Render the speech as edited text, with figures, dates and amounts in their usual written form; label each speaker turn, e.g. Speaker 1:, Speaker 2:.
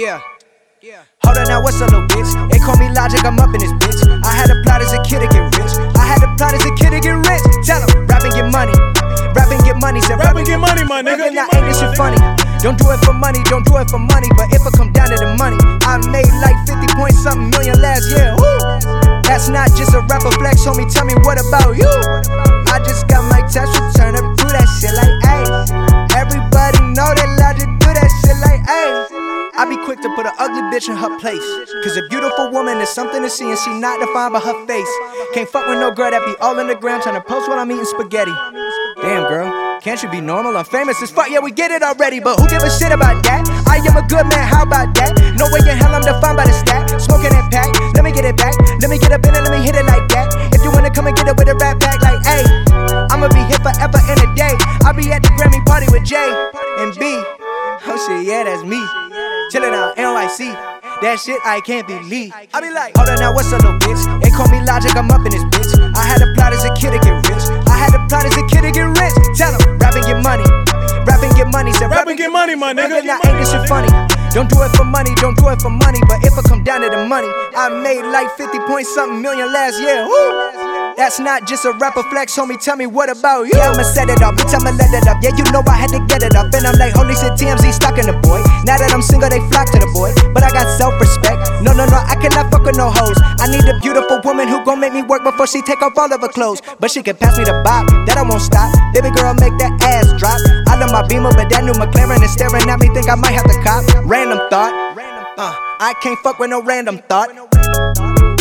Speaker 1: Yeah. Hold on now, what's up, little bitch? They call me Logic, I'm up in this bitch. I had a plot as a kid to get rich. I had a plot as a kid to get rich. Tell them, rap and get money. Rap and get money. Said
Speaker 2: rap and get money, my nigga.
Speaker 1: Now ain't this shit funny? Don't do it for money, don't do it for money. But if it come down to the money, I made like 50 point something million last year. Woo! That's not just a rapper flex, homie. Tell me what about you? I just got my tax return up, do that shit like ayy. Everybody know that Logic do that shit like ayy. I be quick to put an ugly bitch in her place. Cause a beautiful woman is something to see, and she not defined by her face. Can't fuck with no girl that be all in the ground trying to post while I'm eating spaghetti. Damn girl, can't you be normal? I'm famous as fuck, yeah we get it already. But who give a shit about that? I am a good man, how about that? No way in hell I'm defined by the stack. Smoking that pack, let me get it back. Let me get up in it, let me hit it like that. If you wanna come and get it with a rap pack like ayy, I'ma be here forever in a day. I'll be at the Grammy party with J and B. Oh shit, yeah that's me. Chillin' out NYC, that shit I can't believe. I be like, hold on now, what's up, little bitch? They call me Logic, I'm up in this bitch. I had a plot as a kid to get rich. I had a plot as a kid to get rich. Tell them, rap and get money. Rap and get money. Said
Speaker 2: rap and get money, my nigga.
Speaker 1: Now ain't this shit funny? Don't do it for money, don't do it for money. But if it come down to the money, I made like 50 point something million last year. Woo! That's not just a rapper flex, homie, tell me what about you? Yeah, I'ma set it up, bitch, I'ma let it up. Yeah, you know I had to get it up. And I'm like, holy shit, TMZ stalking the boy. Now that I'm single, they flock to the boy. But I got self-respect. No, I cannot fuck with no hoes. I need a beautiful woman who gon' make me work before she take off all of her clothes. But she can pass me the bop, that I won't stop. Baby girl, make that ass drop. I love my Beamer, but that new McLaren is staring at me, think I might have to cop. Random thought, I can't fuck with no random thought.